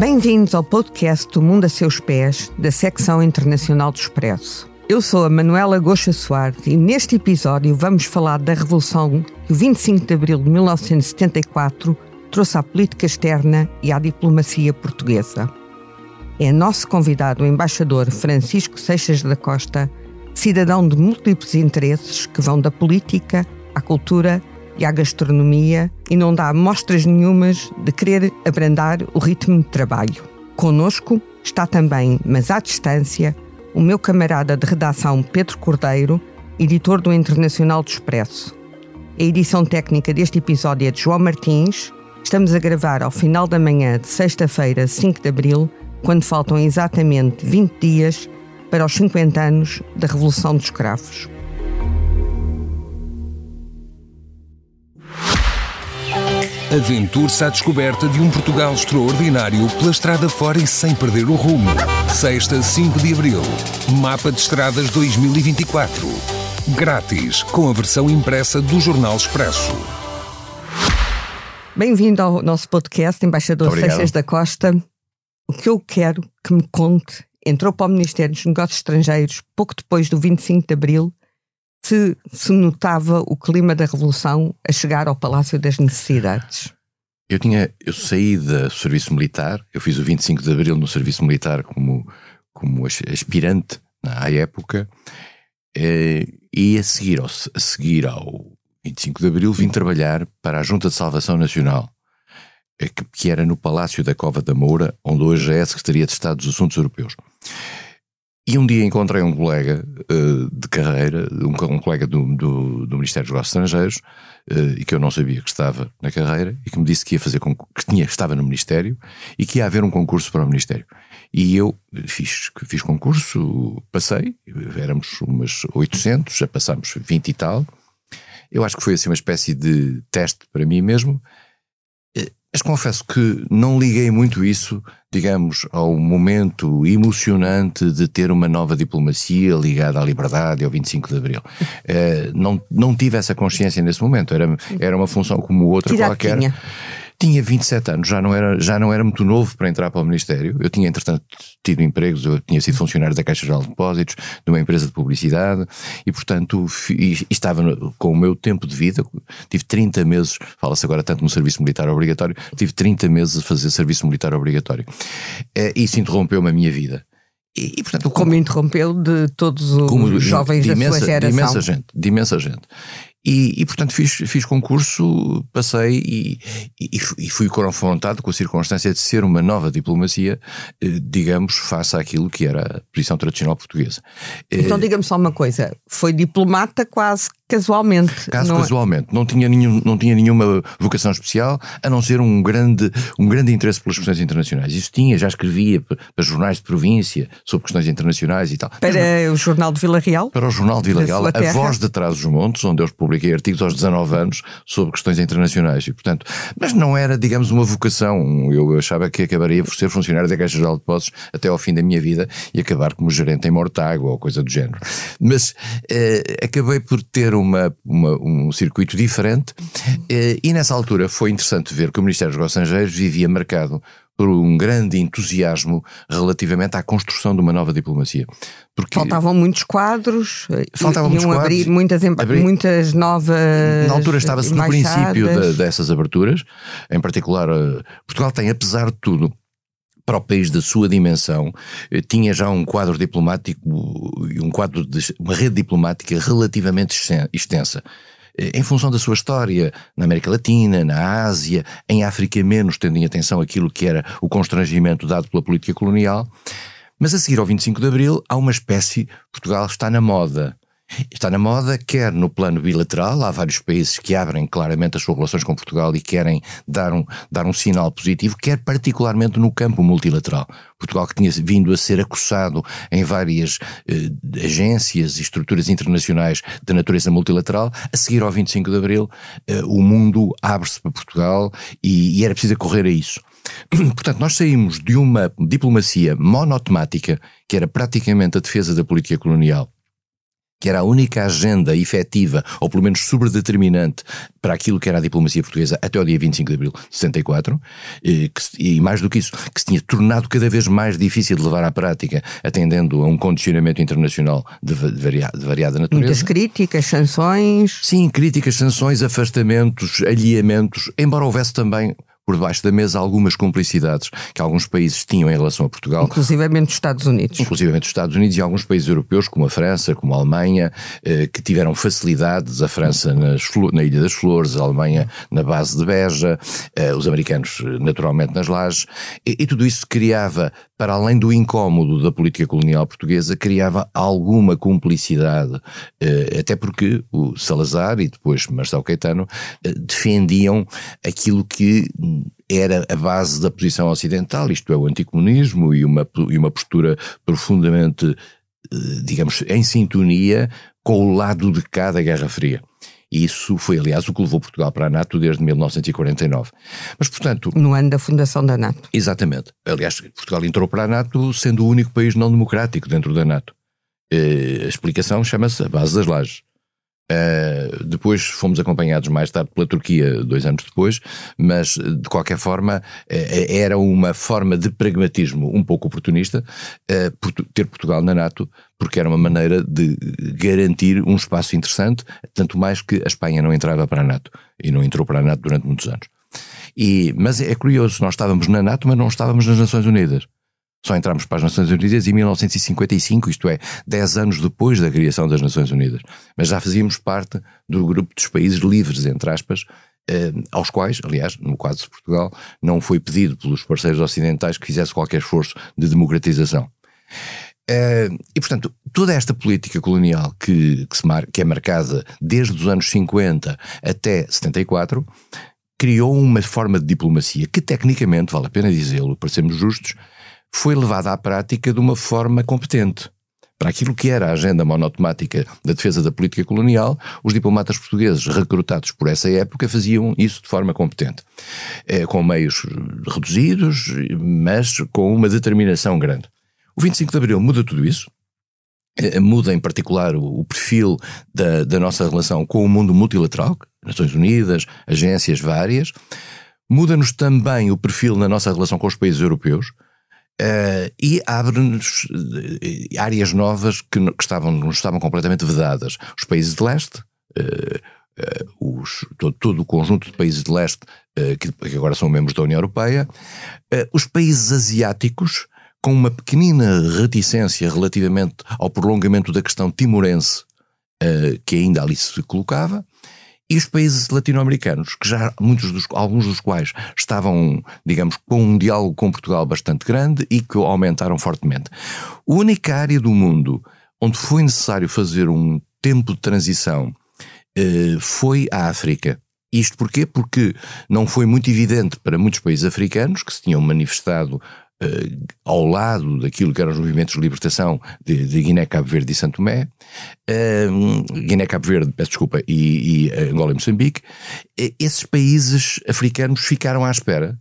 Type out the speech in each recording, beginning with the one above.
Bem-vindos ao podcast do Mundo a Seus Pés, da secção internacional do Expresso. Eu sou a Manuela Goxa Soares e neste episódio vamos falar da revolução que o 25 de abril de 1974 trouxe à política externa e à diplomacia portuguesa. É nosso convidado o embaixador Francisco Seixas da Costa, cidadão de múltiplos interesses que vão da política à cultura e à gastronomia e não dá mostras nenhumas de querer abrandar o ritmo de trabalho. Connosco está também, mas à distância, o meu camarada de redação Pedro Cordeiro, editor do Internacional do Expresso. A edição técnica deste episódio é de João Martins. Estamos a gravar ao final da manhã de sexta-feira, 5 de abril, quando faltam exatamente 20 dias para os 50 anos da Revolução dos Cravos. Aventure-se à descoberta de um Portugal extraordinário pela estrada fora e sem perder o rumo. Sexta, 5 de abril. Mapa de Estradas 2024. Grátis, com a versão impressa do Jornal Expresso. Bem-vindo ao nosso podcast, embaixador Seixas da Costa. O que eu quero que me conte, entrou para o Ministério dos Negócios Estrangeiros pouco depois do 25 de abril, se notava o clima da Revolução a chegar ao Palácio das Necessidades. Eu saí do serviço militar, eu fiz o 25 de abril no serviço militar como aspirante à época, e a seguir ao 25 de abril vim trabalhar para a Junta de Salvação Nacional, que era no Palácio da Cova da Moura, onde hoje é a Secretaria de Estado dos Assuntos Europeus. E um dia encontrei um colega de carreira, um colega do Ministério dos Negócios Estrangeiros, e que eu não sabia que estava na carreira, e que me disse que estava no Ministério e que ia haver um concurso para o Ministério. E eu fiz concurso, passei, éramos umas 800, já passámos 20 e tal. Eu acho que foi assim uma espécie de teste para mim mesmo. Mas confesso que não liguei muito isso, digamos, ao momento emocionante de ter uma nova diplomacia ligada à liberdade e ao 25 de abril. Não tive essa consciência nesse momento, era uma função como outra qualquer. Tinha 27 anos, já não era muito novo para entrar para o Ministério. Eu tinha, entretanto, tido empregos, eu tinha sido funcionário da Caixa Geral de Depósitos, de uma empresa de publicidade, e portanto estava com o meu tempo de vida. Tive 30 meses, fala-se agora tanto no serviço militar obrigatório, tive 30 meses a fazer serviço militar obrigatório. Isso interrompeu-me a minha vida. E portanto, como interrompeu de todos os jovens da sua geração. De imensa gente. E portanto fiz concurso, passei e fui confrontado com a circunstância de ser uma nova diplomacia, digamos, face àquilo que era a posição tradicional portuguesa. Então diga-me só uma coisa, foi diplomata quase casualmente? Casualmente, não tinha nenhuma vocação especial, a não ser um grande interesse pelas questões internacionais. Isso já escrevia para jornais de província sobre questões internacionais e tal. Para o Jornal de Vila Real? Para o Jornal de Vila Real, a Voz de Trás-os-Montes, onde eu publiquei artigos aos 19 anos sobre questões internacionais e, portanto, mas não era, digamos, uma vocação. Eu achava que acabaria por ser funcionário da Caixa Geral de Depósitos até ao fim da minha vida e acabar como gerente em Mortágua ou coisa do género. Mas acabei por ter um circuito diferente, e nessa altura foi interessante ver que o Ministério dos Negócios Estrangeiros vivia marcado por um grande entusiasmo relativamente à construção de uma nova diplomacia. Porque faltavam muitos quadros, abrir muitas novas. Na altura estava-se no princípio dessas aberturas, em particular Portugal tem, apesar de tudo, para o país da sua dimensão, tinha já um quadro diplomático, uma rede diplomática relativamente extensa. Em função da sua história na América Latina, na Ásia, em África menos, tendo em atenção aquilo que era o constrangimento dado pela política colonial. Mas a seguir ao 25 de Abril há uma espécie, Portugal está na moda. Está na moda, quer no plano bilateral, há vários países que abrem claramente as suas relações com Portugal e querem dar um sinal positivo, quer particularmente no campo multilateral. Portugal, que tinha vindo a ser acossado em várias agências e estruturas internacionais de natureza multilateral, a seguir ao 25 de Abril, o mundo abre-se para Portugal e era preciso correr a isso. Portanto, nós saímos de uma diplomacia monotemática, que era praticamente a defesa da política colonial, que era a única agenda efetiva, ou pelo menos sobredeterminante, para aquilo que era a diplomacia portuguesa até o dia 25 de abril de 74, e mais do que isso, que se tinha tornado cada vez mais difícil de levar à prática, atendendo a um condicionamento internacional de variada natureza. Muitas críticas, sanções. Sim, críticas, sanções, afastamentos, alheamentos, embora houvesse também por debaixo da mesa algumas cumplicidades que alguns países tinham em relação a Portugal. Inclusivamente os Estados Unidos. Inclusivamente os Estados Unidos e alguns países europeus, como a França, como a Alemanha, que tiveram facilidades, a França na Ilha das Flores, a Alemanha na base de Beja, os americanos naturalmente nas Lajes, e tudo isso criava, para além do incómodo da política colonial portuguesa, criava alguma cumplicidade, até porque o Salazar e depois Marcelo Caetano defendiam aquilo que era a base da posição ocidental, isto é, o anticomunismo e uma postura profundamente, digamos, em sintonia com o lado de cá da Guerra Fria. E isso foi, aliás, o que levou Portugal para a NATO desde 1949. Mas, portanto... No ano da fundação da NATO. Exatamente. Aliás, Portugal entrou para a NATO sendo o único país não democrático dentro da NATO. A explicação chama-se a base das Lajes. Depois fomos acompanhados mais tarde pela Turquia 2 anos depois, mas de qualquer forma era uma forma de pragmatismo um pouco oportunista ter Portugal na NATO, porque era uma maneira de garantir um espaço interessante, tanto mais que a Espanha não entrava para a NATO e não entrou para a NATO durante muitos anos. Mas é curioso, nós estávamos na NATO, mas não estávamos nas Nações Unidas. Só entramos para as Nações Unidas em 1955, isto é, 10 anos depois da criação das Nações Unidas. Mas já fazíamos parte do grupo dos países livres, entre aspas, aos quais, aliás, no caso de Portugal, não foi pedido pelos parceiros ocidentais que fizesse qualquer esforço de democratização. E, portanto, toda esta política colonial que é marcada desde os anos 50 até 74, criou uma forma de diplomacia que, tecnicamente, vale a pena dizê-lo, para sermos justos, foi levada à prática de uma forma competente. Para aquilo que era a agenda monotemática da defesa da política colonial, os diplomatas portugueses recrutados por essa época faziam isso de forma competente. Com meios reduzidos, mas com uma determinação grande. O 25 de Abril muda tudo isso. Muda em particular o perfil da nossa relação com o mundo multilateral, Nações Unidas, agências várias. Muda-nos também o perfil na nossa relação com os países europeus. E abre-nos áreas novas que nos estavam completamente vedadas. Os países de leste, todo o conjunto de países de leste que agora são membros da União Europeia, os países asiáticos, com uma pequenina reticência relativamente ao prolongamento da questão timorense, que ainda ali se colocava, e os países latino-americanos, que já alguns dos quais estavam, digamos, com um diálogo com Portugal bastante grande e que aumentaram fortemente. A única área do mundo onde foi necessário fazer um tempo de transição foi a África. Isto porquê? Porque não foi muito evidente para muitos países africanos que se tinham manifestado ao lado daquilo que eram os movimentos de libertação de Guiné, Cabo Verde e São Tomé, Guiné, Cabo Verde, peço desculpa, e Angola e Moçambique. Esses países africanos ficaram à espera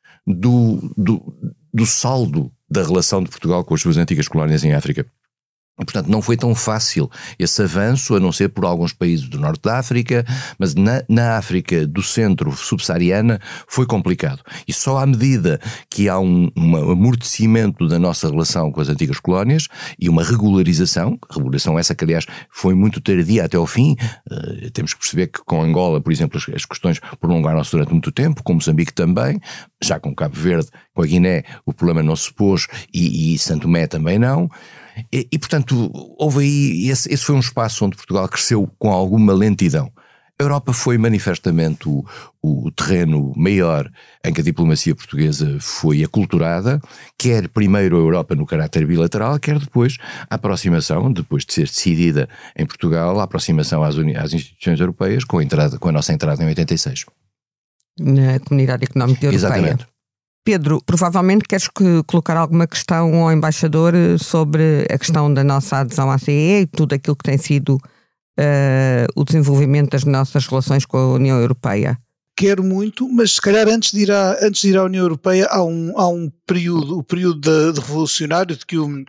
do saldo da relação de Portugal com as suas antigas colónias em África. E, portanto, não foi tão fácil esse avanço, a não ser por alguns países do norte da África, mas na África do centro subsaariana foi complicado. E só à medida que há um amortecimento da nossa relação com as antigas colónias e uma regularização essa que, aliás, foi muito tardia até ao fim. Temos que perceber que com Angola, por exemplo, as questões prolongaram-se durante muito tempo, com Moçambique também, já com Cabo Verde, com a Guiné, o problema não se pôs e São Tomé também não. E portanto, houve aí, esse foi um espaço onde Portugal cresceu com alguma lentidão. A Europa foi manifestamente o terreno maior em que a diplomacia portuguesa foi aculturada, quer primeiro a Europa no caráter bilateral, quer depois a aproximação, depois de ser decidida em Portugal, a aproximação às instituições europeias com a nossa entrada em 86. Na Comunidade Económica Europeia. Exatamente. Pedro, provavelmente queres colocar alguma questão ao embaixador sobre a questão da nossa adesão à CE e tudo aquilo que tem sido o desenvolvimento das nossas relações com a União Europeia. Quero muito, mas se calhar antes de ir à União Europeia há um período, o período de revolucionário de que o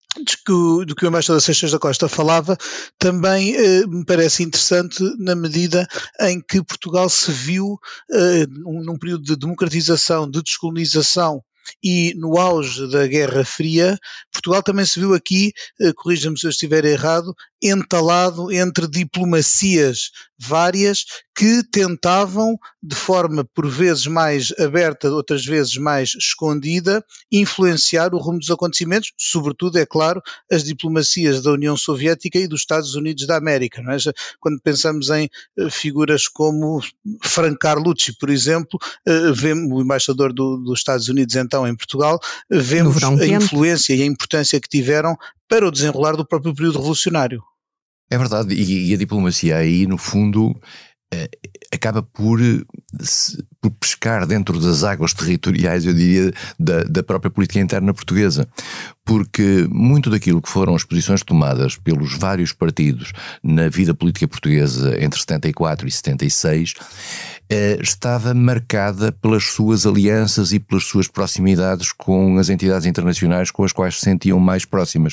do que o embaixador Seixas da Costa falava, também me parece interessante na medida em que Portugal se viu num período de democratização, de descolonização e no auge da Guerra Fria. Portugal também se viu aqui, corrija-me se eu estiver errado, entalado entre diplomacias várias que tentavam, de forma por vezes mais aberta, outras vezes mais escondida, influenciar o rumo dos acontecimentos, sobretudo, é claro, as diplomacias da União Soviética e dos Estados Unidos da América. Não é? Quando pensamos em figuras como Franco Carlucci, por exemplo, vemos o embaixador dos Estados Unidos então em Portugal, vemos a influência e a importância que tiveram para o desenrolar do próprio período revolucionário. É verdade, e a diplomacia aí, no fundo, acaba por pescar dentro das águas territoriais, eu diria, da própria política interna portuguesa. Porque muito daquilo que foram as posições tomadas pelos vários partidos na vida política portuguesa entre 74 e 76 estava marcada pelas suas alianças e pelas suas proximidades com as entidades internacionais com as quais se sentiam mais próximas.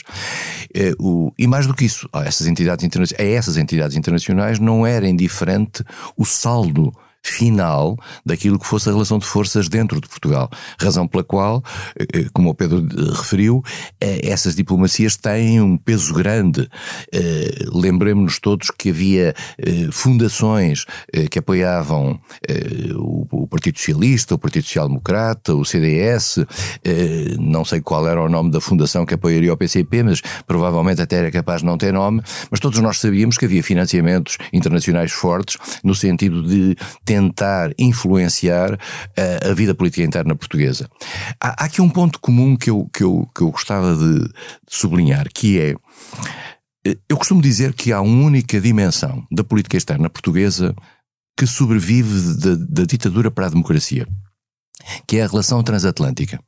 E mais do que isso, a essas entidades internacionais não era indiferente o saldo final daquilo que fosse a relação de forças dentro de Portugal. Razão pela qual, como o Pedro referiu, essas diplomacias têm um peso grande. Lembremos-nos todos que havia fundações que apoiavam o Partido Socialista, o Partido Social Democrata, o CDS, não sei qual era o nome da fundação que apoiaria o PCP, mas provavelmente até era capaz de não ter nome, mas todos nós sabíamos que havia financiamentos internacionais fortes no sentido de tentar influenciar a vida política interna portuguesa. Há aqui um ponto comum que eu gostava de sublinhar, que é, eu costumo dizer que há uma única dimensão da política externa portuguesa que sobrevive da ditadura para a democracia, que é a relação transatlântica.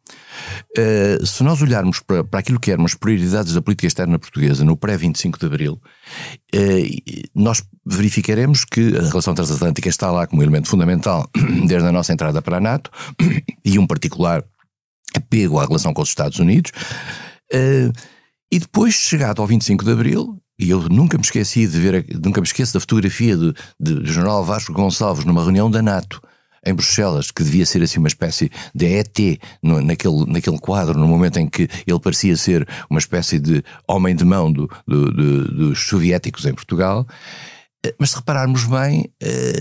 Se nós olharmos para aquilo que eram as prioridades da política externa portuguesa no pré-25 de Abril, nós verificaremos que a relação transatlântica está lá como elemento fundamental desde a nossa entrada para a NATO e um particular apego à relação com os Estados Unidos, e depois, chegado ao 25 de Abril, e eu nunca me esqueço da fotografia do general Vasco Gonçalves numa reunião da NATO em Bruxelas, que devia ser assim uma espécie de ET naquele quadro, no momento em que ele parecia ser uma espécie de homem de mão dos soviéticos em Portugal. Mas se repararmos bem,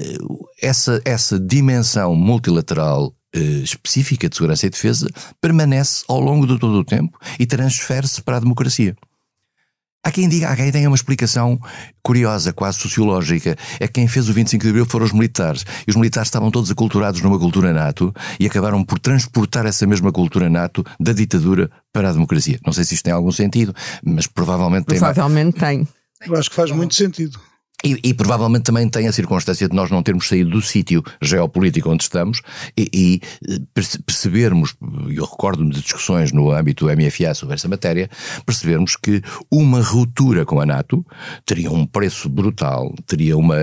essa dimensão multilateral específica de segurança e defesa permanece ao longo de todo o tempo e transfere-se para a democracia. Há quem tenha uma explicação curiosa, quase sociológica. É que quem fez o 25 de Abril foram os militares. E os militares estavam todos aculturados numa cultura NATO e acabaram por transportar essa mesma cultura NATO da ditadura para a democracia. Não sei se isto tem algum sentido, mas provavelmente tem. Eu acho que faz muito sentido. E provavelmente também tem a circunstância de nós não termos saído do sítio geopolítico onde estamos e percebermos, eu recordo-me de discussões no âmbito do MFA sobre essa matéria, percebermos que uma ruptura com a NATO teria um preço brutal, teria uma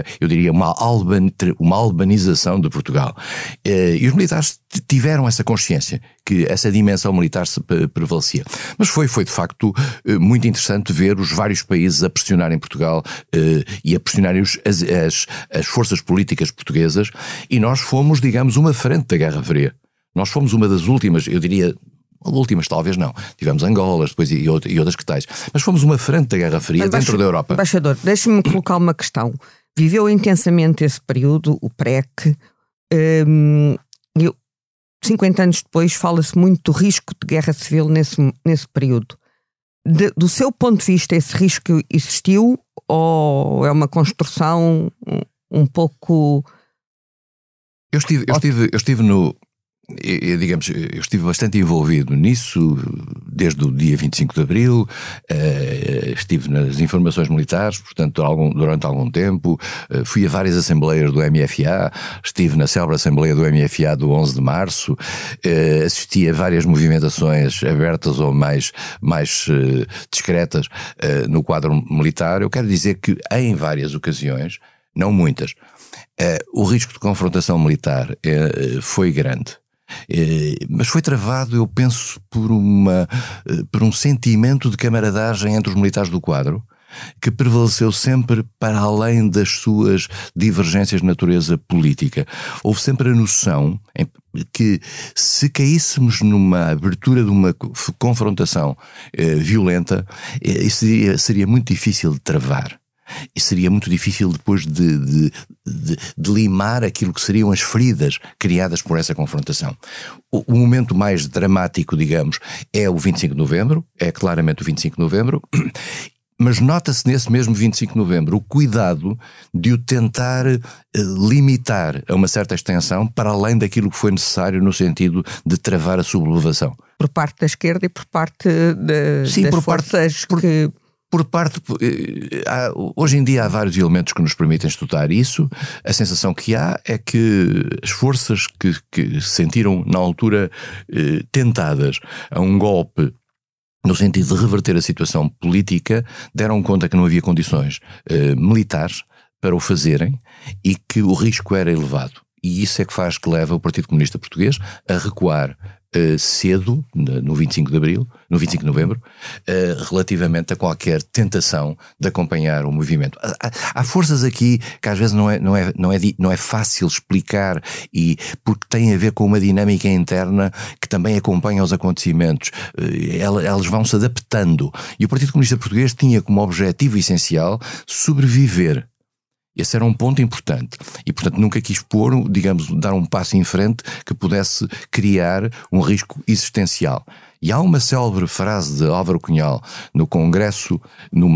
albanização de Portugal. E os militares tiveram essa consciência, que essa dimensão militar se prevalecia. Mas foi de facto muito interessante ver os vários países a pressionarem Portugal e a pressionarem as forças políticas portuguesas, e nós fomos, digamos, uma frente da Guerra Fria. Nós fomos uma das últimas, eu diria, últimas talvez não, tivemos Angola depois e outras que tais, mas fomos uma frente da Guerra Fria dentro da Europa. Embaixador, deixe-me colocar uma questão. Viveu intensamente esse período, o PREC, 50 anos depois fala-se muito do risco de guerra civil nesse período. Do seu ponto de vista, esse risco existiu ou é uma construção um pouco... Eu estive bastante envolvido nisso desde o dia 25 de Abril, estive nas informações militares, portanto, durante algum tempo, fui a várias assembleias do MFA, estive na célebre assembleia do MFA do 11 de março, assisti a várias movimentações abertas ou mais discretas no quadro militar. Eu quero dizer que em várias ocasiões, não muitas, o risco de confrontação militar foi grande. Mas foi travado, eu penso, por um sentimento de camaradagem entre os militares do quadro, que prevaleceu sempre para além das suas divergências de natureza política. Houve sempre a noção que, se caíssemos numa abertura de uma confrontação violenta, isso seria muito difícil de travar. E seria muito difícil depois de limar aquilo que seriam as feridas criadas por essa confrontação. O momento mais dramático, digamos, é o 25 de novembro, é claramente o 25 de novembro, mas nota-se nesse mesmo 25 de novembro o cuidado de o tentar limitar a uma certa extensão para além daquilo que foi necessário no sentido de travar a sublevação. Por parte da esquerda e por parte das forças que... Hoje em dia há vários elementos que nos permitem estudar isso. A sensação que há é que as forças que se sentiram na altura tentadas a um golpe no sentido de reverter a situação política, deram conta que não havia condições militares para o fazerem e que o risco era elevado. E isso é que leva o Partido Comunista Português a recuar cedo, no 25 de novembro, relativamente a qualquer tentação de acompanhar o movimento. Há forças aqui que às vezes não é fácil explicar, e porque tem a ver com uma dinâmica interna que também acompanha os acontecimentos. Elas vão se adaptando. E o Partido Comunista Português tinha como objetivo essencial sobreviver. Esse era um ponto importante e, portanto, nunca quis dar um passo em frente que pudesse criar um risco existencial. E há uma célebre frase de Álvaro Cunhal no Congresso, no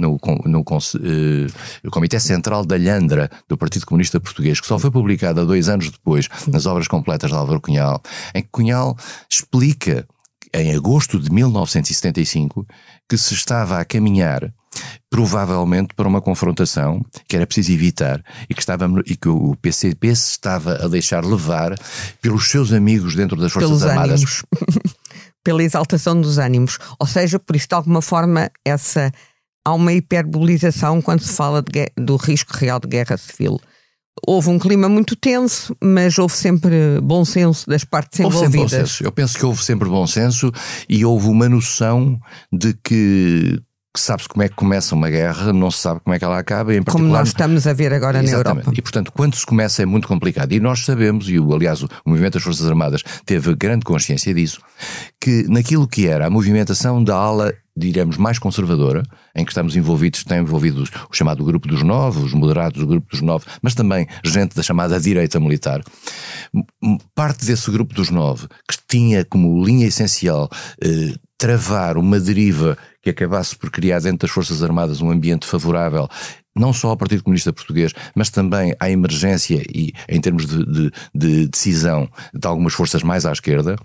Comitê Central da Alhandra do Partido Comunista Português, que só foi publicada 2 anos depois nas obras completas de Álvaro Cunhal, em que Cunhal explica, em agosto de 1975, que se estava a caminhar provavelmente para uma confrontação que era preciso evitar e que o PCP se estava a deixar levar pelos seus amigos dentro das Forças Armadas. Pela exaltação dos ânimos. Ou seja, por isso, de alguma forma, há uma hiperbolização quando se fala do risco real de guerra civil. Houve um clima muito tenso, mas houve sempre bom senso das partes envolvidas. Eu penso que houve sempre bom senso e houve uma noção de que sabe-se como é que começa uma guerra, não se sabe como é que ela acaba. Em particular, como nós estamos a ver agora na Europa. E, portanto, quando se começa é muito complicado. E nós sabemos, aliás, o movimento das Forças Armadas teve grande consciência disso, que naquilo que era a movimentação da ala, diremos, mais conservadora, em que estão envolvidos o chamado Grupo dos Nove, os moderados do Grupo dos Nove, mas também gente da chamada direita militar. Parte desse Grupo dos Nove, que tinha como linha essencial travar uma deriva que acabasse por criar dentro das Forças Armadas um ambiente favorável, não só ao Partido Comunista Português, mas também à emergência e em termos de decisão de algumas forças mais à esquerda.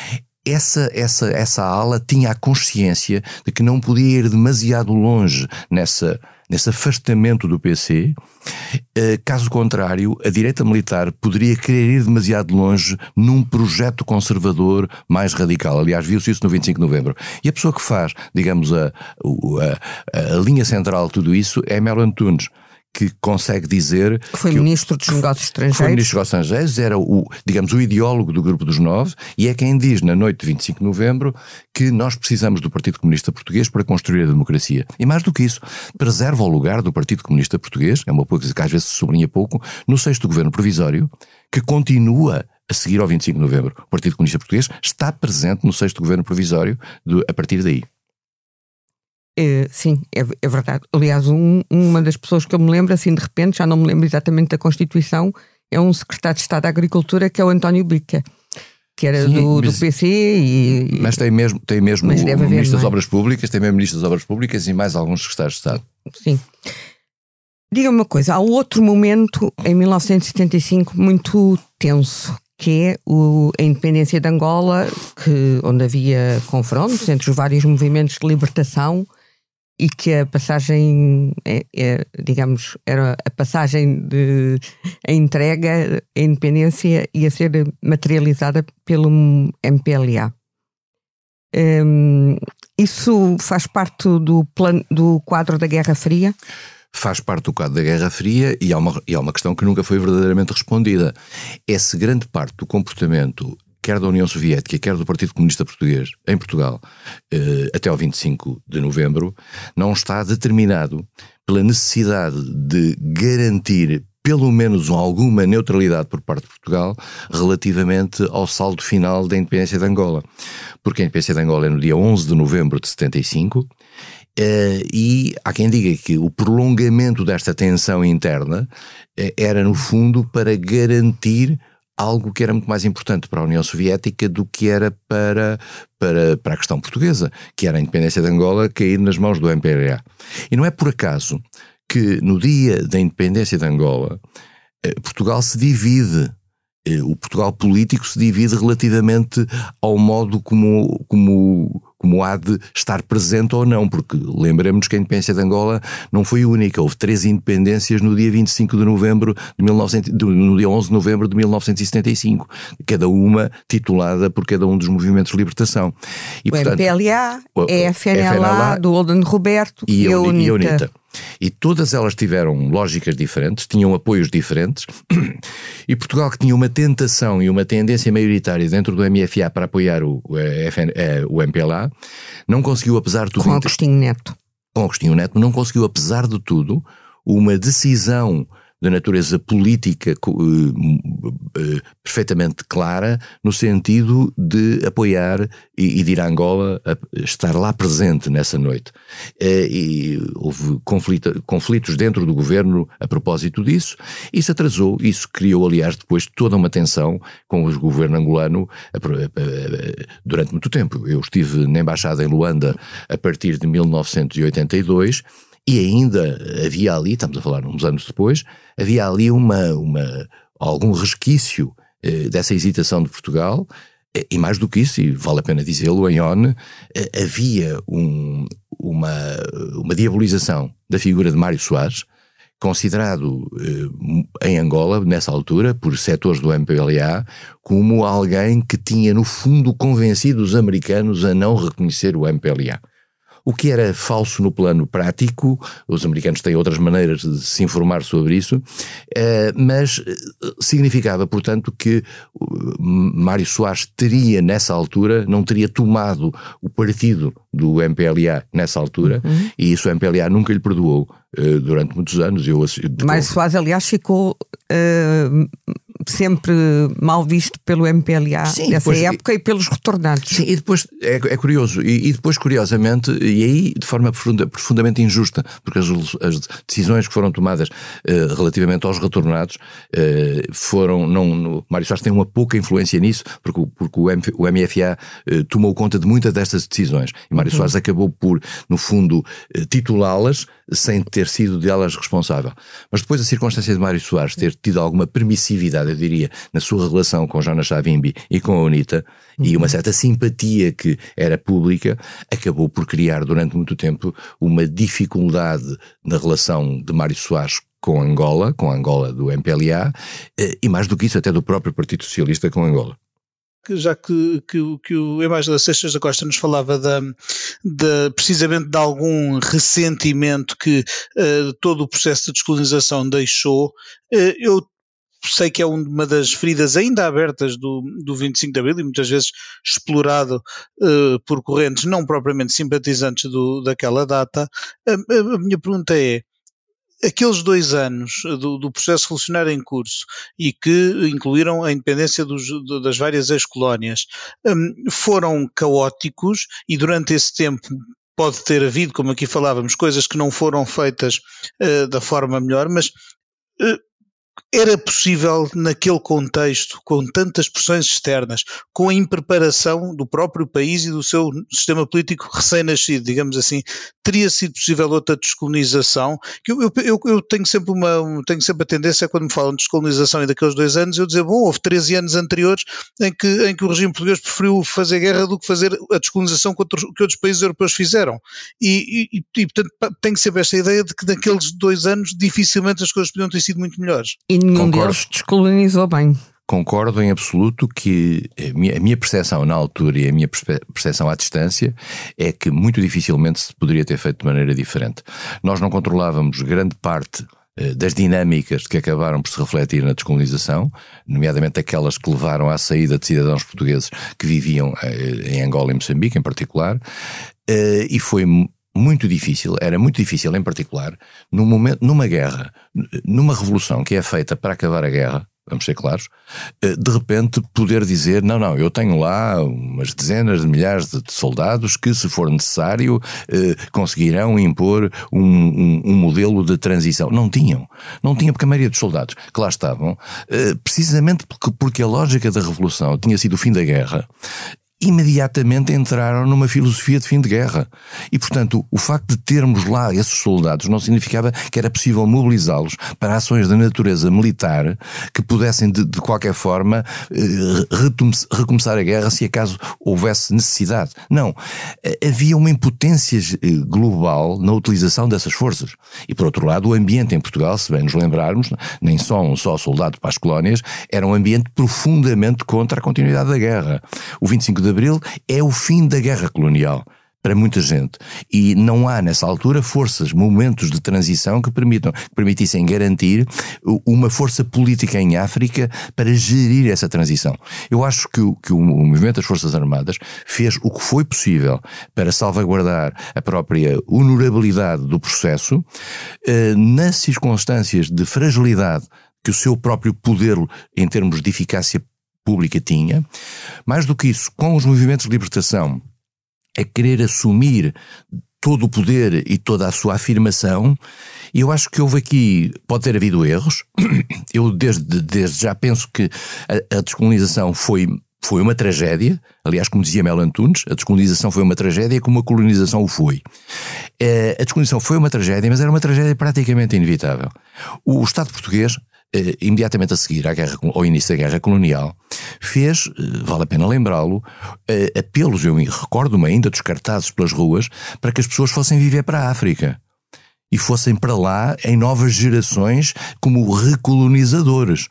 Essa ala tinha a consciência de que não podia ir demasiado longe nesse afastamento do PC, caso contrário, a direita militar poderia querer ir demasiado longe num projeto conservador mais radical. Aliás, viu-se isso no 25 de novembro. E a pessoa que faz, digamos, a linha central de tudo isso é Melo Antunes, que consegue dizer... Foi Ministro dos Negócios Estrangeiros. Foi Ministro dos Negócios Estrangeiros, era o ideólogo do Grupo dos Nove, e é quem diz na noite de 25 de novembro que nós precisamos do Partido Comunista Português para construir a democracia. E mais do que isso, preserva o lugar do Partido Comunista Português, é uma coisa que às vezes se sublinha pouco, no 6º Governo Provisório, que continua a seguir ao 25 de novembro. O Partido Comunista Português está presente no 6º Governo Provisório a partir daí. Sim, é verdade. Aliás, uma das pessoas que eu me lembro, assim de repente, já não me lembro exatamente da Constituição, é um secretário de Estado da Agricultura, que é o António Bica, que era do PC mas tem mesmo o Ministro das Obras Públicas, tem mesmo Ministro das Obras Públicas e mais alguns secretários de Estado. Sim. Diga-me uma coisa, há outro momento em 1975 muito tenso, que é a independência de Angola, onde havia confrontos entre os vários movimentos de libertação e que a passagem, digamos, era a passagem a entrega, a independência ia ser materializada pelo MPLA. Isso faz parte do quadro da Guerra Fria? Faz parte do quadro da Guerra Fria e há uma questão que nunca foi verdadeiramente respondida. É se grande parte do comportamento quer da União Soviética, quer do Partido Comunista Português, em Portugal, até ao 25 de novembro, não está determinado pela necessidade de garantir pelo menos alguma neutralidade por parte de Portugal relativamente ao saldo final da independência de Angola. Porque a independência de Angola é no dia 11 de novembro de 75, e há quem diga que o prolongamento desta tensão interna era no fundo para garantir algo que era muito mais importante para a União Soviética do que era para a questão portuguesa, que era a independência de Angola cair nas mãos do MPLA. E não é por acaso que no dia da independência de Angola, Portugal se divide, o Portugal político se divide relativamente ao modo como há de estar presente ou não, porque lembremos que a independência de Angola não foi única, houve 3 independências no dia 25 de novembro no dia 11 de novembro de 1975, cada uma titulada por cada um dos movimentos de libertação. E, o portanto, MPLA, a FNLA, do Olden Roberto e a UNITA. E todas elas tiveram lógicas diferentes, tinham apoios diferentes, e Portugal, que tinha uma tentação e uma tendência maioritária dentro do MFA para apoiar o MPLA, não conseguiu, apesar de tudo... Com Agostinho Neto. Com Agostinho Neto, não conseguiu, apesar de tudo, uma decisão de natureza política perfeitamente clara, no sentido de apoiar e de ir a Angola, estar lá presente nessa noite. E houve conflitos dentro do governo a propósito disso. Isso atrasou, isso criou, aliás, depois toda uma tensão com o governo angolano durante muito tempo. Eu estive na embaixada em Luanda a partir de 1982, e ainda havia ali, estamos a falar uns anos depois, havia ali algum resquício dessa hesitação de Portugal, e mais do que isso, e vale a pena dizê-lo, em ONU, havia uma diabolização da figura de Mário Soares, considerado em Angola, nessa altura, por setores do MPLA, como alguém que tinha no fundo convencido os americanos a não reconhecer o MPLA. O que era falso no plano prático, os americanos têm outras maneiras de se informar sobre isso, mas significava, portanto, que Mário Soares teria, nessa altura, não teria tomado o partido do MPLA nessa altura, e isso o MPLA nunca lhe perdoou durante muitos anos. Mário Soares, aliás, ficou sempre mal visto pelo MPLA dessa época e pelos retornados. Sim, e depois é curioso, e depois curiosamente, e aí de forma profundamente injusta, porque as decisões que foram tomadas relativamente aos retornados Mário Soares tem uma pouca influência nisso, porque o MFA tomou conta de muitas destas decisões, e Mário Soares acabou por, no fundo, titulá-las sem ter sido delas responsável. Mas depois a circunstância de Mário Soares ter tido alguma permissividade, eu diria, na sua relação com Jonas Savimbi e com a UNITA, e uma certa simpatia que era pública, acabou por criar durante muito tempo uma dificuldade na relação de Mário Soares com a Angola do MPLA, e mais do que isso até do próprio Partido Socialista com Angola. Já que o Embaixador Seixas da Costa nos falava precisamente de algum ressentimento que todo o processo de descolonização deixou, eu sei que é uma das feridas ainda abertas do 25 de Abril e muitas vezes explorado por correntes não propriamente simpatizantes daquela data. A minha pergunta é: aqueles 2 anos do processo revolucionário em curso e que incluíram a independência das várias ex-colónias foram caóticos, e durante esse tempo pode ter havido, como aqui falávamos, coisas que não foram feitas da forma melhor, mas era possível, naquele contexto, com tantas pressões externas, com a impreparação do próprio país e do seu sistema político recém-nascido, digamos assim, teria sido possível outra descolonização? Eu tenho sempre a tendência, quando me falam de descolonização e daqueles 2 anos, eu dizer, bom, houve 13 anos anteriores em que o regime português preferiu fazer guerra do que fazer a descolonização que outros países europeus fizeram. E portanto, tenho sempre esta ideia de que naqueles 2 anos dificilmente as coisas podiam ter sido muito melhores. E nenhum deles descolonizou bem. Concordo em absoluto que a minha percepção na altura e a minha percepção à distância é que muito dificilmente se poderia ter feito de maneira diferente. Nós não controlávamos grande parte das dinâmicas que acabaram por se refletir na descolonização, nomeadamente aquelas que levaram à saída de cidadãos portugueses que viviam em Angola e Moçambique em particular, e foi muito difícil, era muito difícil em particular, numa guerra, numa revolução que é feita para acabar a guerra, vamos ser claros, de repente poder dizer, não, eu tenho lá umas dezenas de milhares de soldados que, se for necessário, conseguirão impor um modelo de transição. Não tinham, porque a maioria dos soldados que lá estavam, precisamente porque a lógica da revolução tinha sido o fim da guerra, imediatamente entraram numa filosofia de fim de guerra. E, portanto, o facto de termos lá esses soldados não significava que era possível mobilizá-los para ações de natureza militar que pudessem, de qualquer forma, recomeçar a guerra se acaso houvesse necessidade. Não. Havia uma impotência global na utilização dessas forças. E, por outro lado, o ambiente em Portugal, se bem nos lembrarmos, nem só um soldado para as colónias, era um ambiente profundamente contra a continuidade da guerra. O 25 de Abril é o fim da guerra colonial para muita gente, e não há nessa altura forças, momentos de transição que permitissem garantir uma força política em África para gerir essa transição. Eu acho que o movimento das Forças Armadas fez o que foi possível para salvaguardar a própria honorabilidade do processo, nas circunstâncias de fragilidade que o seu próprio poder em termos de eficácia pública tinha. Mais do que isso, com os movimentos de libertação a querer assumir todo o poder e toda a sua afirmação, e eu acho que houve aqui, pode ter havido erros. Eu desde já penso que a descolonização foi uma tragédia. Aliás, como dizia Melo Antunes, a descolonização foi uma tragédia como a colonização o foi. A descolonização foi uma tragédia, mas era uma tragédia praticamente inevitável. O Estado português, imediatamente a seguir ao início da guerra colonial, fez, vale a pena lembrá-lo, apelos, eu recordo-me ainda, dos cartazes pelas ruas, para que as pessoas fossem viver para a África e fossem para lá em novas gerações como recolonizadores.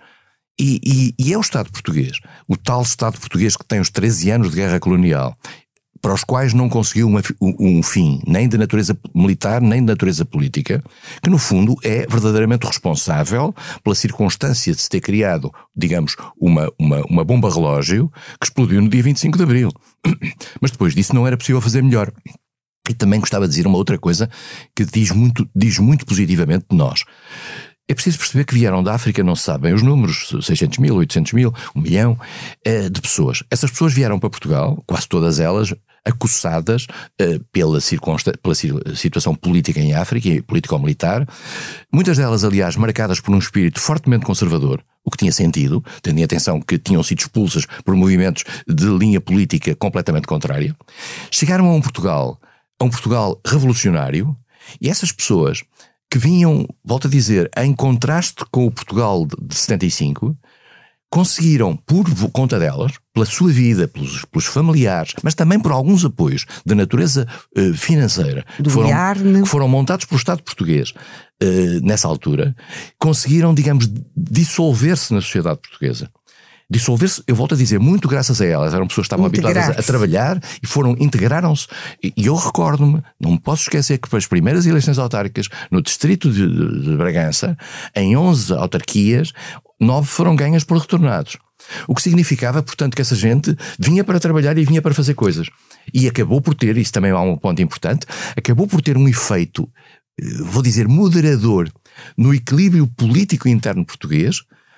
E é o Estado português, o tal Estado português que tem os 13 anos de guerra colonial, para os quais não conseguiu um fim, nem de natureza militar, nem de natureza política, que no fundo é verdadeiramente responsável pela circunstância de se ter criado, digamos, uma bomba relógio que explodiu no dia 25 de Abril. Mas depois disso não era possível fazer melhor. E também gostava de dizer uma outra coisa que diz muito positivamente de nós. É preciso perceber que vieram da África, não se sabem os números, 600 mil, 800 mil, 1 milhão de pessoas. Essas pessoas vieram para Portugal, quase todas elas acossadas pela situação política em África e político-militar, muitas delas, aliás, marcadas por um espírito fortemente conservador, o que tinha sentido, tendo em atenção que tinham sido expulsas por movimentos de linha política completamente contrária. Chegaram a um Portugal revolucionário, e essas pessoas que vinham, volto a dizer, em contraste com o Portugal de 75, conseguiram, por conta delas, pela sua vida, pelos familiares, mas também por alguns apoios de natureza financeira, que foram montados pelo Estado português nessa altura, conseguiram, digamos, dissolver-se na sociedade portuguesa. Dissolver-se, eu volto a dizer, muito graças a elas. Eram pessoas que estavam habituadas a trabalhar e integraram-se. E eu recordo-me, não me posso esquecer que para as primeiras eleições autárquicas no distrito de Bragança, em 11 autarquias, 9 foram ganhas por retornados. O que significava, portanto, que essa gente vinha para trabalhar e vinha para fazer coisas. E acabou por ter, isso também é um ponto importante, acabou por ter um efeito, vou dizer, moderador no equilíbrio político interno português,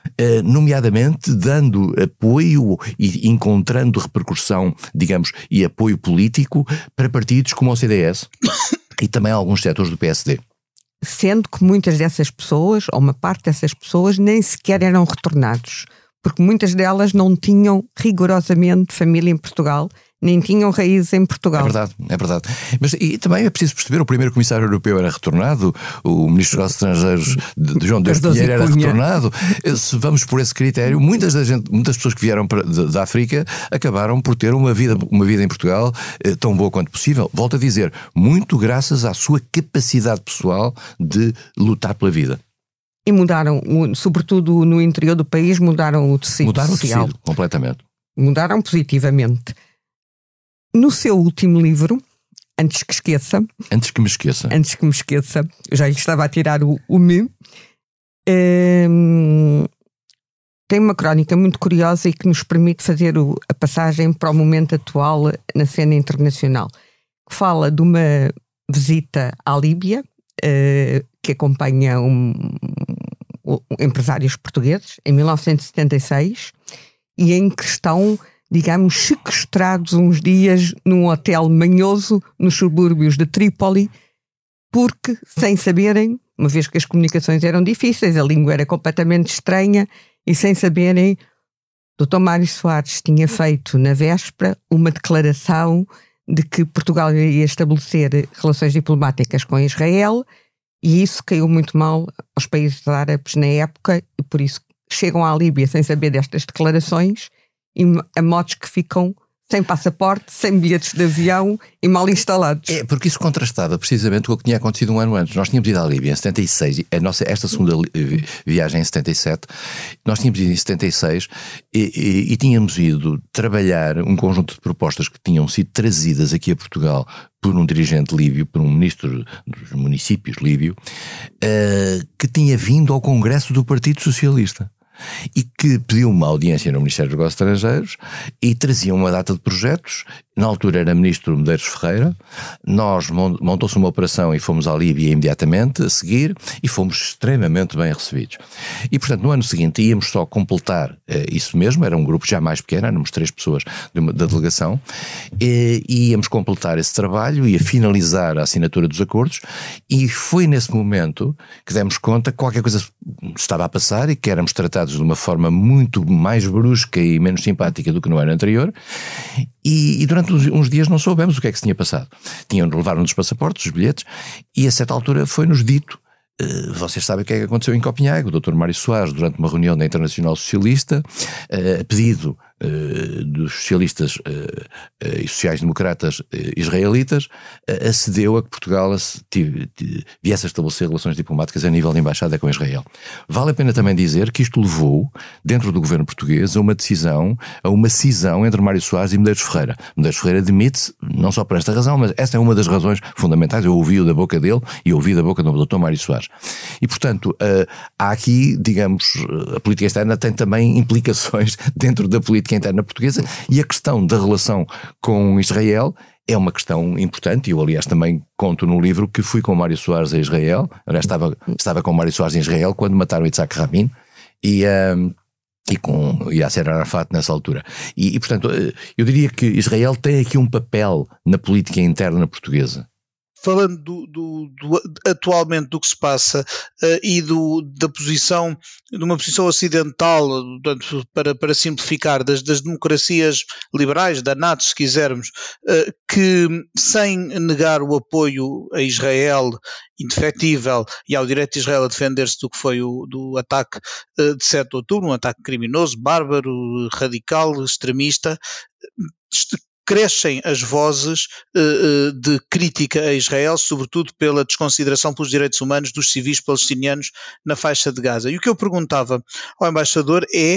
nomeadamente dando apoio e encontrando repercussão, digamos, e apoio político para partidos como o CDS e também alguns setores do PSD. Sendo que muitas dessas pessoas, ou uma parte dessas pessoas, nem sequer eram retornados, porque muitas delas não tinham rigorosamente família em Portugal, nem tinham raízes em Portugal. É verdade. Mas e também é preciso perceber, o primeiro comissário europeu era retornado, o ministro dos Estrangeiros de João Deus Pinheiro era retornado. Se vamos por esse critério, muitas pessoas que vieram da África acabaram por ter uma vida em Portugal tão boa quanto possível. Volto a dizer, muito graças à sua capacidade pessoal de lutar pela vida. E mudaram, sobretudo no interior do país, mudaram o tecido social. Mudaram o tecido, completamente. Mudaram positivamente. No seu último livro, Antes que me esqueça, eu já lhe estava a tirar o me, tem uma crónica muito curiosa e que nos permite fazer a passagem para o momento atual na cena internacional, que fala de uma visita à Líbia, que acompanha empresários portugueses, em 1976, e em que estão, digamos, sequestrados uns dias num hotel manhoso nos subúrbios de Trípoli, porque, sem saberem, uma vez que as comunicações eram difíceis, a língua era completamente estranha, e sem saberem, o Dr. Mário Soares tinha feito na véspera uma declaração de que Portugal iria estabelecer relações diplomáticas com Israel, e isso caiu muito mal aos países árabes na época, e por isso chegam à Líbia sem saber destas declarações, e a modos que ficam sem passaporte, sem bilhetes de avião e mal instalados. É, porque isso contrastava precisamente com o que tinha acontecido um ano antes. Nós tínhamos ido à Líbia em 76, esta segunda viagem em 77, nós tínhamos ido em 76 e tínhamos ido trabalhar um conjunto de propostas que tinham sido trazidas aqui a Portugal por um dirigente líbio, por um ministro dos municípios líbio, que tinha vindo ao Congresso do Partido Socialista. E que pediu uma audiência no Ministério dos Negócios Estrangeiros e trazia uma data de projetos. Na altura era ministro Medeiros Ferreira. Nós montou-se uma operação e fomos à Líbia imediatamente a seguir e fomos extremamente bem recebidos. E portanto no ano seguinte íamos só completar isso mesmo, era um grupo já mais pequeno, éramos 3 pessoas da delegação, e íamos completar esse trabalho e a finalizar a assinatura dos acordos, e foi nesse momento que demos conta que qualquer coisa estava a passar e que éramos tratados de uma forma muito mais brusca e menos simpática do que no ano anterior, e durante uns dias não soubemos o que é que se tinha passado. Levaram-nos os passaportes, os bilhetes, e a certa altura foi-nos dito, vocês sabem o que é que aconteceu em Copenhague, o Dr. Mário Soares, durante uma reunião da Internacional Socialista, a pedido dos socialistas e sociais-democratas israelitas, acedeu a que Portugal viesse a estabelecer relações diplomáticas a nível de embaixada com Israel. Vale a pena também dizer que isto levou, dentro do governo português, a uma cisão entre Mário Soares e Medeiros Ferreira. Medeiros Ferreira demite-se, não só por esta razão, mas esta é uma das razões fundamentais. Eu ouvi-o da boca dele e ouvi da boca do Dr. Mário Soares. E, portanto, há aqui, digamos, a política externa tem também implicações dentro da política interna portuguesa, e a questão da relação com Israel é uma questão importante. Eu, aliás, também conto no livro que fui com Mário Soares a Israel. Aliás, estava com Mário Soares em Israel quando mataram Yitzhak Rabin e com Yasser Arafat nessa altura. E, portanto, eu diria que Israel tem aqui um papel na política interna portuguesa. Falando atualmente do que se passa e da posição, de uma posição ocidental, portanto, para simplificar, das democracias liberais, da NATO, se quisermos, que sem negar o apoio a Israel indefetível e ao direito de Israel a defender-se do que foi do ataque de 7 de outubro, um ataque criminoso, bárbaro, radical, extremista, crescem as vozes de crítica a Israel, sobretudo pela desconsideração pelos direitos humanos dos civis palestinianos na faixa de Gaza. E o que eu perguntava ao embaixador é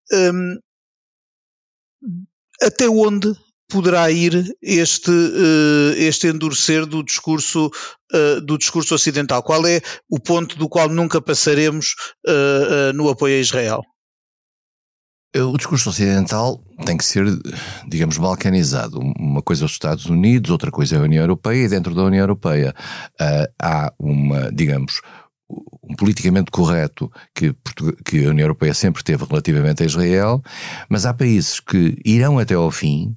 até onde poderá ir este endurecer do discurso ocidental? Qual é o ponto do qual nunca passaremos no apoio a Israel? O discurso ocidental tem que ser, digamos, balcanizado. Uma coisa é os Estados Unidos, outra coisa é a União Europeia, e dentro da União Europeia há um politicamente correto que a União Europeia sempre teve relativamente a Israel, mas há países que irão até ao fim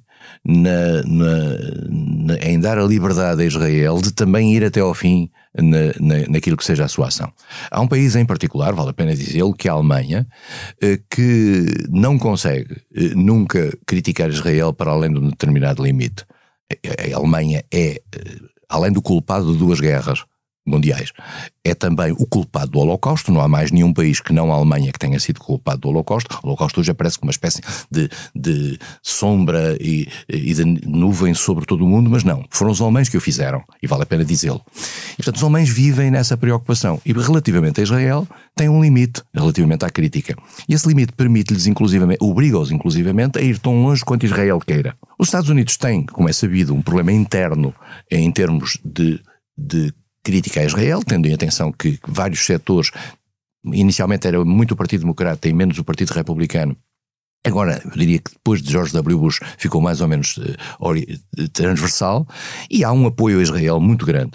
em dar a liberdade a Israel de também ir até ao fim naquilo que seja a sua ação. Há um país em particular, vale a pena dizê-lo, que é a Alemanha, que não consegue nunca criticar Israel para além de um determinado limite. A Alemanha é, além do culpado de 2 guerras mundiais, é também o culpado do Holocausto. Não há mais nenhum país que não a Alemanha que tenha sido culpado do Holocausto. O Holocausto hoje aparece como uma espécie de sombra e de nuvem sobre todo o mundo, mas não, foram os alemães que o fizeram, e vale a pena dizê-lo. E portanto os alemães vivem nessa preocupação, e relativamente a Israel tem um limite relativamente à crítica, e esse limite permite-lhes inclusivamente, obriga-os inclusivamente a ir tão longe quanto Israel queira. Os Estados Unidos têm, como é sabido, um problema interno em termos de crítica a Israel, tendo em atenção que vários setores inicialmente era muito o Partido Democrata e menos o Partido Republicano. Agora, eu diria que depois de George W. Bush ficou mais ou menos transversal, e há um apoio a Israel muito grande.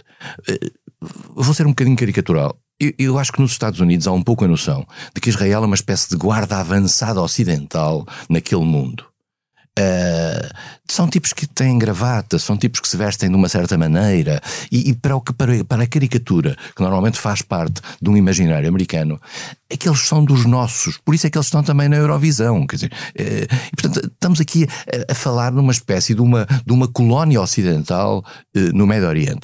Vou ser um bocadinho caricatural. Eu acho que nos Estados Unidos há um pouco a noção de que Israel é uma espécie de guarda avançada ocidental naquele mundo. São tipos que têm gravata, são tipos que se vestem de uma certa maneira, e para a caricatura, que normalmente faz parte de um imaginário americano, é que eles são dos nossos, por isso é que eles estão também na Eurovisão, quer dizer, e portanto estamos aqui a falar numa espécie de uma colónia ocidental no Médio Oriente.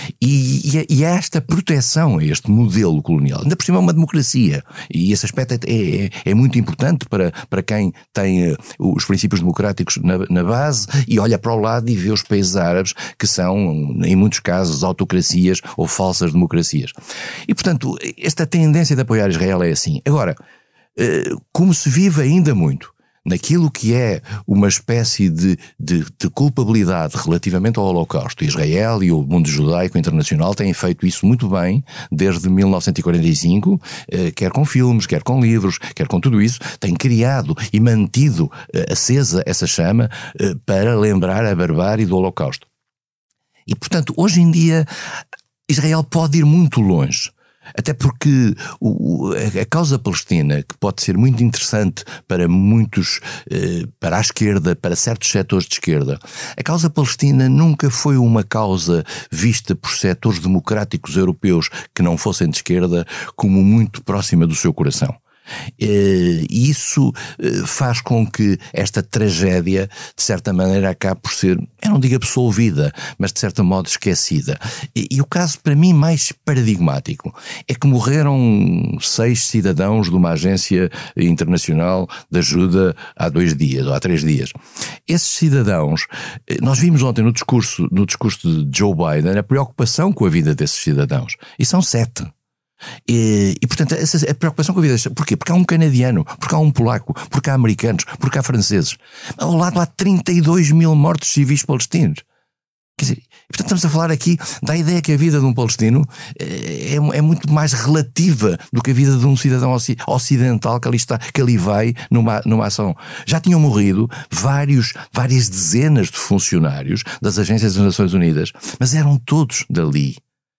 E esta proteção a este modelo colonial, ainda por cima é uma democracia, e esse aspecto é muito importante para quem tem os princípios democráticos na base e olha para o lado e vê os países árabes que são, em muitos casos, autocracias ou falsas democracias. E portanto, esta tendência de apoiar Israel é assim. Agora, como se vive ainda muito naquilo que é uma espécie de culpabilidade relativamente ao Holocausto, Israel e o mundo judaico internacional têm feito isso muito bem desde 1945, quer com filmes, quer com livros, quer com tudo isso, têm criado e mantido acesa essa chama para lembrar a barbárie do Holocausto. E portanto, hoje em dia, Israel pode ir muito longe. Até porque a causa palestina, que pode ser muito interessante para muitos, para a esquerda, para certos setores de esquerda, a causa palestina nunca foi uma causa vista por setores democráticos europeus que não fossem de esquerda como muito próxima do seu coração. E isso faz com que esta tragédia, de certa maneira, acabe por ser, eu não digo absolvida, mas de certo modo esquecida. E o caso, para mim, mais paradigmático é que morreram 6 cidadãos de uma agência internacional de ajuda há 2 dias, ou há 3 dias. Esses cidadãos, nós vimos ontem no discurso de Joe Biden a preocupação com a vida desses cidadãos. E são 7. E portanto, a preocupação com a vida. Porquê? Porque há um canadiano, porque há um polaco, porque há americanos, porque há franceses. Ao lado há 32 mil mortos civis palestinos. Quer dizer, portanto, estamos a falar aqui da ideia que a vida de um palestino é muito mais relativa do que a vida de um cidadão ocidental que ali está, que ali vai numa ação. Já tinham morrido várias dezenas de funcionários das agências das Nações Unidas, mas eram todos dali.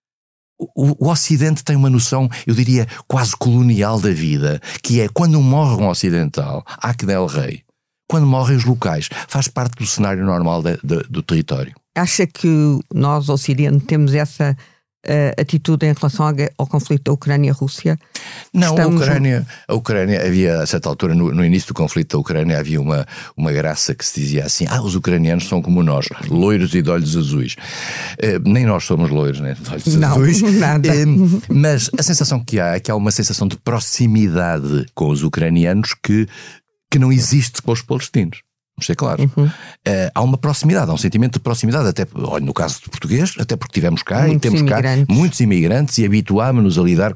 O Ocidente tem uma noção, eu diria, quase colonial da vida, que é quando morre um ocidental, há que dar o rei. Quando morrem os locais, faz parte do cenário normal do território. Acha que nós, Ocidente, temos essa atitude em relação ao conflito da Ucrânia-Rússia? Não, a Ucrânia havia, a certa altura, no início do conflito da Ucrânia, havia uma graça que se dizia assim: os ucranianos são como nós, loiros e de olhos azuis. Nem nós somos loiros, nem de olhos azuis. Não, nada. Mas a sensação que há é que há uma sensação de proximidade com os ucranianos que não existe com os palestinos. Vamos ser claros. Há uma proximidade, há um sentimento de proximidade, até no caso de português, até porque tivemos cá e temos cá muitos imigrantes e habituámos-nos a lidar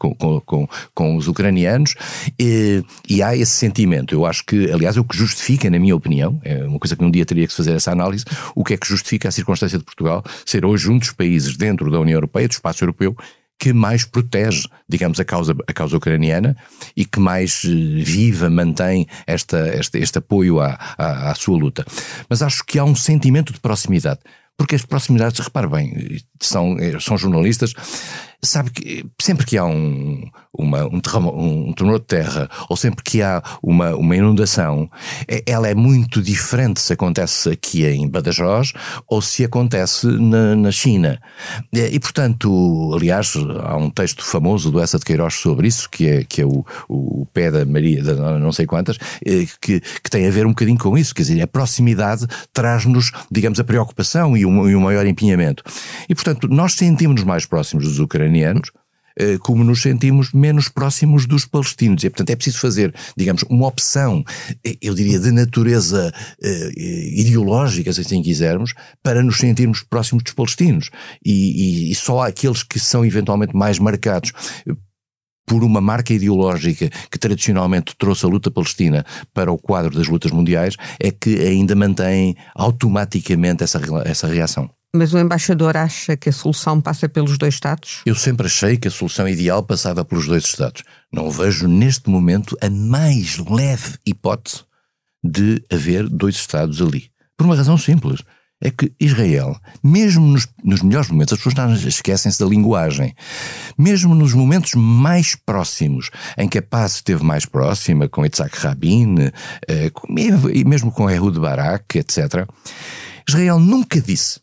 com os ucranianos, e há esse sentimento. Eu acho que, aliás, é o que justifica, na minha opinião, é uma coisa que um dia teria que se fazer essa análise, o que é que justifica a circunstância de Portugal ser hoje um dos países dentro da União Europeia, do espaço europeu, que mais protege, digamos, a causa ucraniana e que mais viva, mantém este apoio à sua luta. Mas acho que há um sentimento de proximidade, porque as proximidades, repare bem, são jornalistas, sabe que sempre que há um tremor de terra, ou sempre que há uma inundação, ela é muito diferente se acontece aqui em Badajoz ou se acontece na China. E portanto, aliás, há um texto famoso do Essa de Queiroz sobre isso, que é o pé da Maria, da não sei quantas, que tem a ver um bocadinho com isso. Quer dizer, a proximidade traz-nos, digamos, a preocupação e um maior empenhamento. E portanto, nós sentimos-nos mais próximos dos ucranianos, como nos sentimos menos próximos dos palestinos. E, portanto, é preciso fazer, digamos, uma opção, eu diria, de natureza ideológica, se assim quisermos, para nos sentirmos próximos dos palestinos. E só aqueles que são eventualmente mais marcados por uma marca ideológica que tradicionalmente trouxe a luta palestina para o quadro das lutas mundiais, é que ainda mantém automaticamente essa reação. Mas o embaixador acha que a solução passa pelos 2 Estados? Eu sempre achei que a solução ideal passava pelos 2 Estados. Não vejo neste momento a mais leve hipótese de haver 2 Estados ali. Por uma razão simples. É que Israel, mesmo nos melhores momentos, as pessoas esquecem-se da linguagem, mesmo nos momentos mais próximos, em que a paz esteve mais próxima, com Yitzhak Rabin, e mesmo com Ehud Barak, etc., Israel nunca disse,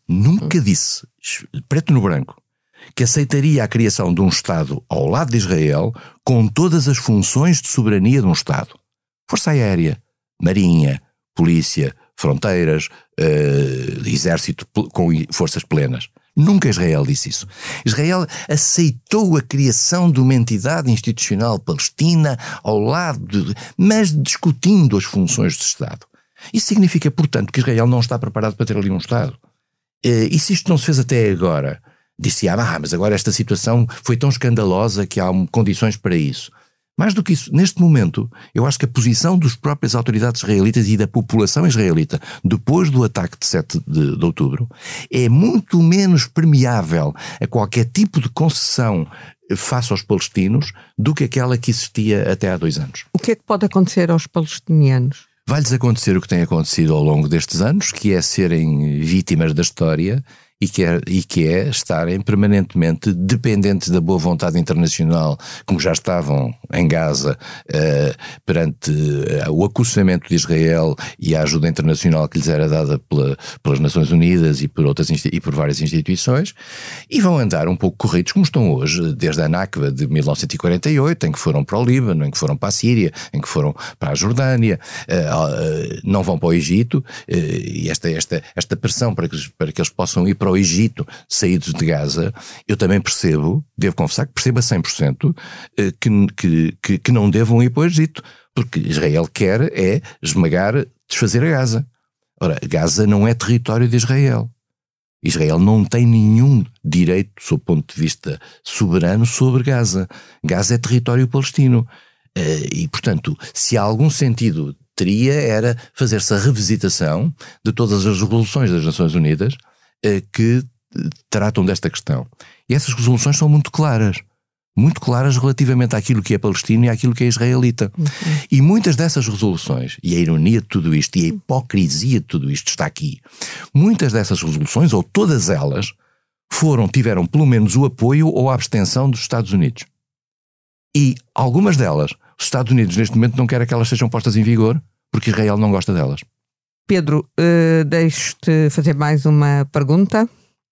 preto no branco, que aceitaria a criação de um Estado ao lado de Israel com todas as funções de soberania de um Estado. Força aérea, marinha, polícia, fronteiras, exército com forças plenas. Nunca Israel disse isso. Israel aceitou a criação de uma entidade institucional palestina ao lado, mas discutindo as funções de Estado. Isso significa, portanto, que Israel não está preparado para ter ali um Estado. E se isto não se fez até agora, disse, mas agora esta situação foi tão escandalosa que há condições para isso. Mais do que isso, neste momento, eu acho que a posição das próprias autoridades israelitas e da população israelita, depois do ataque de 7 de outubro, é muito menos permeável a qualquer tipo de concessão face aos palestinos do que aquela que existia até há 2 anos. O que é que pode acontecer aos palestinianos? Vai-lhes acontecer o que tem acontecido ao longo destes anos, que é serem vítimas da história e que é estarem permanentemente dependentes da boa vontade internacional, como já estavam em Gaza, perante o acussamento de Israel e a ajuda internacional que lhes era dada pelas Nações Unidas e por várias instituições, e vão andar um pouco corridos como estão hoje, desde a Nakba de 1948, em que foram para o Líbano, em que foram para a Síria, em que foram para a Jordânia, não vão para o Egito, e esta pressão para que eles possam ir para o Egito, saídos de Gaza, eu também percebo, devo confessar que percebo a 100% que não devam ir para o Egito, porque Israel quer esmagar, desfazer a Gaza. Ora, Gaza não é território de Israel. Israel não tem nenhum direito, sob o ponto de vista soberano, sobre Gaza. Gaza é território palestino. E, portanto, se há algum sentido teria, era fazer-se a revisitação de todas as resoluções das Nações Unidas que tratam desta questão. E essas resoluções são muito claras relativamente àquilo que é palestino e àquilo que é israelita. E muitas dessas resoluções, e a ironia de tudo isto, e a hipocrisia de tudo isto está aqui, muitas dessas resoluções, ou todas elas, tiveram pelo menos o apoio ou a abstenção dos Estados Unidos. E algumas delas, os Estados Unidos neste momento não querem que elas sejam postas em vigor, porque Israel não gosta delas. Pedro, deixo-te fazer mais uma pergunta.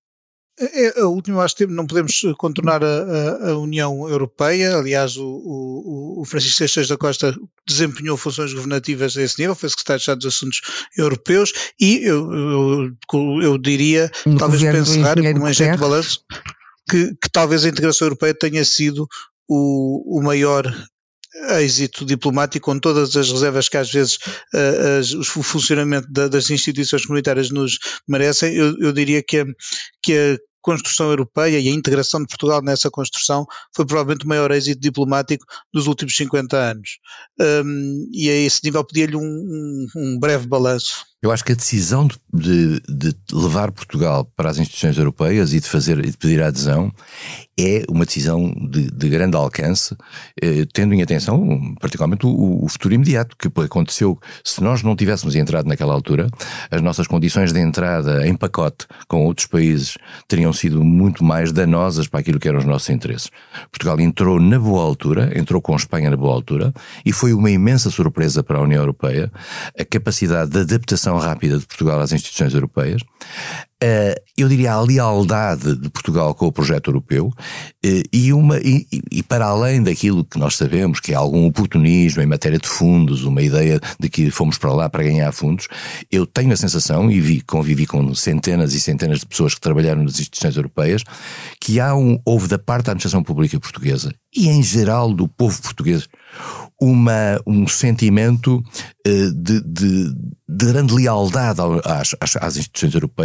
A última, acho que não podemos contornar a União Europeia. Aliás, o Francisco Seixas da Costa desempenhou funções governativas a esse nível, foi secretário de Estado dos Assuntos Europeus, e eu diria, no talvez para encerrar, com um agente de balanço, que talvez a integração europeia tenha sido o maior êxito diplomático, com todas as reservas que às vezes o funcionamento das instituições comunitárias nos merecem. Eu diria que a construção europeia e a integração de Portugal nessa construção foi provavelmente o maior êxito diplomático dos últimos 50 anos. E a esse nível pedia-lhe um breve balanço. Eu acho que a decisão de levar Portugal para as instituições europeias e de pedir a adesão é uma decisão de grande alcance, tendo em atenção particularmente o futuro imediato, que aconteceu. Se nós não tivéssemos entrado naquela altura, as nossas condições de entrada em pacote com outros países teriam sido muito mais danosas para aquilo que eram os nossos interesses. Portugal entrou na boa altura, entrou com Espanha na boa altura, e foi uma imensa surpresa para a União Europeia a capacidade de adaptação rápida de Portugal às instituições europeias. Eu diria a lealdade de Portugal com o projeto europeu, e para além daquilo que nós sabemos, que é algum oportunismo em matéria de fundos, uma ideia de que fomos para lá para ganhar fundos, eu tenho a sensação, e convivi com centenas e centenas de pessoas que trabalharam nas instituições europeias, que houve da parte da administração pública portuguesa, e em geral do povo português, um sentimento de grande lealdade às instituições europeias,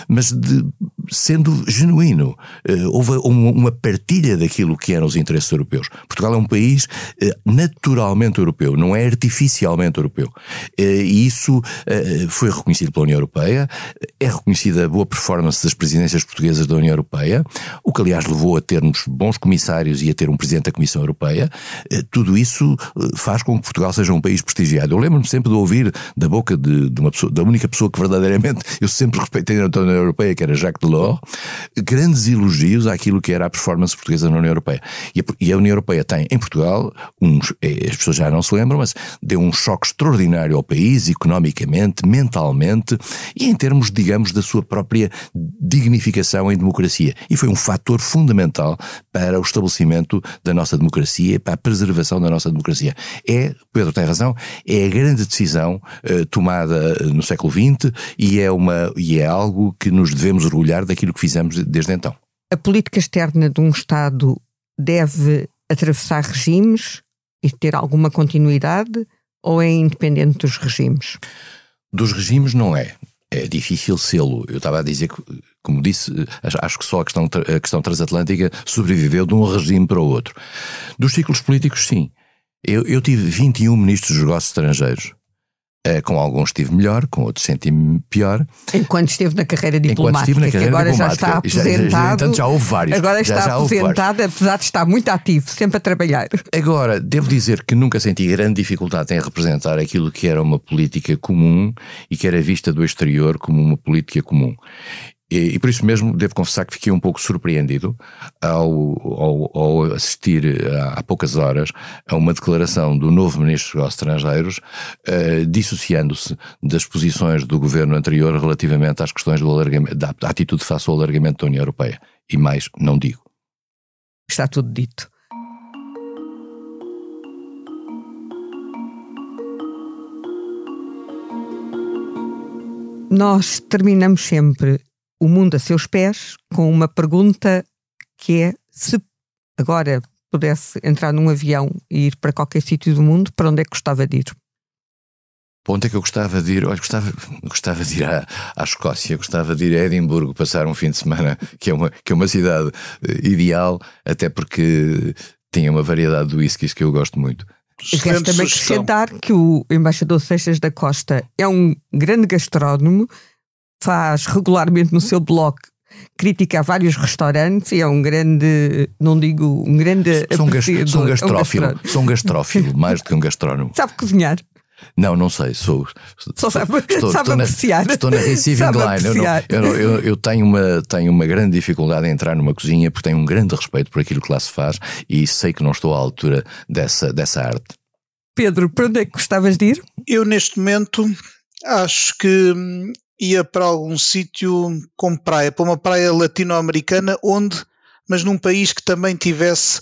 sendo genuíno. Houve uma partilha daquilo que eram os interesses europeus. Portugal é um país naturalmente europeu, não é artificialmente europeu. E isso foi reconhecido pela União Europeia, é reconhecida a boa performance das presidências portuguesas da União Europeia, o que aliás levou a termos bons comissários e a ter um presidente da Comissão Europeia. Tudo isso faz com que Portugal seja um país prestigiado. Eu lembro-me sempre de ouvir da boca de uma pessoa, da única pessoa que verdadeiramente eu sempre respeitei na União Europeia, que era Jacques Delors, grandes elogios àquilo que era a performance portuguesa na União Europeia. E a União Europeia tem em Portugal, as pessoas já não se lembram, mas deu um choque extraordinário ao país, economicamente, mentalmente e em termos, digamos, da sua própria dignificação em democracia. E foi um fator fundamental para o estabelecimento da nossa democracia e para a preservação da nossa democracia. Pedro tem razão, é a grande decisão tomada no século XX e é algo que nos devemos orgulhar daquilo que fizemos desde então. A política externa de um Estado deve atravessar regimes e ter alguma continuidade ou é independente dos regimes? Dos regimes não é. É difícil sê-lo. Eu estava a dizer que, como disse, acho que só a questão transatlântica sobreviveu de um regime para o outro. Dos ciclos políticos, sim. Eu tive 21 ministros dos negócios estrangeiros. Com alguns estive melhor, com outros senti-me pior. Enquanto esteve na carreira diplomática, que agora já está aposentado. Portanto, já houve vários. Agora está aposentado, apesar de estar muito ativo, sempre a trabalhar. Agora, devo dizer que nunca senti grande dificuldade em representar aquilo que era uma política comum e que era vista do exterior como uma política comum. E por isso mesmo devo confessar que fiquei um pouco surpreendido ao assistir há poucas horas a uma declaração do novo Ministro dos Negócios Estrangeiros dissociando-se das posições do governo anterior relativamente às questões do alargamento, da atitude face ao alargamento da União Europeia. E mais não digo. Está tudo dito. Nós terminamos sempre o mundo a seus pés com uma pergunta que é: se agora pudesse entrar num avião e ir para qualquer sítio do mundo, para onde é que gostava de ir? Para onde é que eu gostava de ir? Olha, gostava de ir à Escócia, gostava de ir a Edimburgo, passar um fim de semana, que é uma cidade ideal, até porque tem uma variedade de whiskies que eu gosto muito. Resta-me acrescentar que o embaixador Seixas da Costa é um grande gastrónomo, faz regularmente no seu blog crítica a vários restaurantes e é um grande, não digo um grande apreciador. Sou um gastrófilo, mais do que um gastrónomo. Sabe cozinhar? Não sei, sabe apreciar. Estou na receiving line. Eu tenho uma grande dificuldade em entrar numa cozinha porque tenho um grande respeito por aquilo que lá se faz e sei que não estou à altura dessa arte. Pedro, para onde é que gostavas de ir? Eu neste momento acho que ia para algum sítio com praia, para uma praia latino-americana mas num país que também tivesse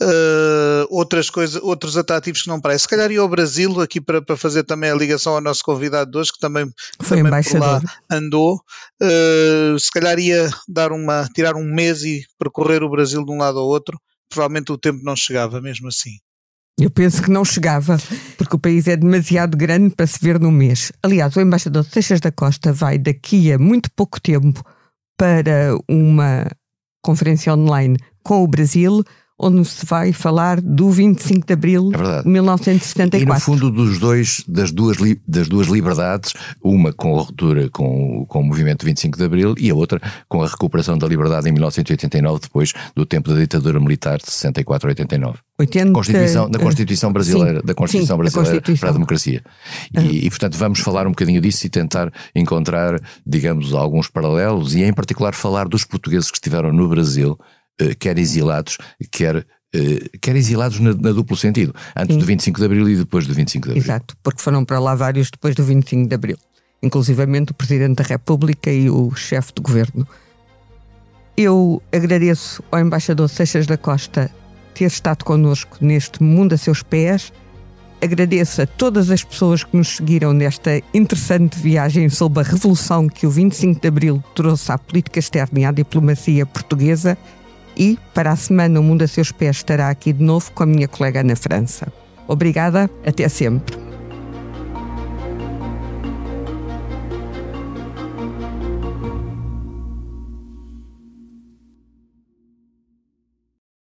outros atrativos que não praia. Se calhar ia ao Brasil, aqui para fazer também a ligação ao nosso convidado de hoje, que também foi embaixador. Por lá andou. Se calhar ia tirar um mês e percorrer o Brasil de um lado ao outro. Provavelmente o tempo não chegava mesmo assim. Eu penso que não chegava, porque o país é demasiado grande para se ver num mês. Aliás, o embaixador Seixas da Costa vai daqui a muito pouco tempo para uma conferência online com o Brasil, onde se vai falar do 25 de Abril de 1974. E no fundo das duas liberdades, uma com a ruptura com o movimento 25 de Abril e a outra com a recuperação da liberdade em 1989, depois do tempo da ditadura militar de 64 a 89. Da Constituição Brasileira, sim, da Constituição Brasileira para a democracia. E portanto vamos falar um bocadinho disso e tentar encontrar, digamos, alguns paralelos e em particular falar dos portugueses que estiveram no Brasil, quer exilados, quer exilados na duplo sentido, antes do 25 de Abril e depois do 25 de Abril. Exato, porque foram para lá vários depois do 25 de Abril, inclusivamente o Presidente da República e o chefe de governo. Eu agradeço ao embaixador Seixas da Costa ter estado connosco neste Mundo a Seus Pés. Agradeço a todas as pessoas que nos seguiram nesta interessante viagem sob a revolução que o 25 de Abril trouxe à política externa e à diplomacia portuguesa. E, para a semana, o Mundo a Seus Pés estará aqui de novo com a minha colega Ana França. Obrigada, até sempre.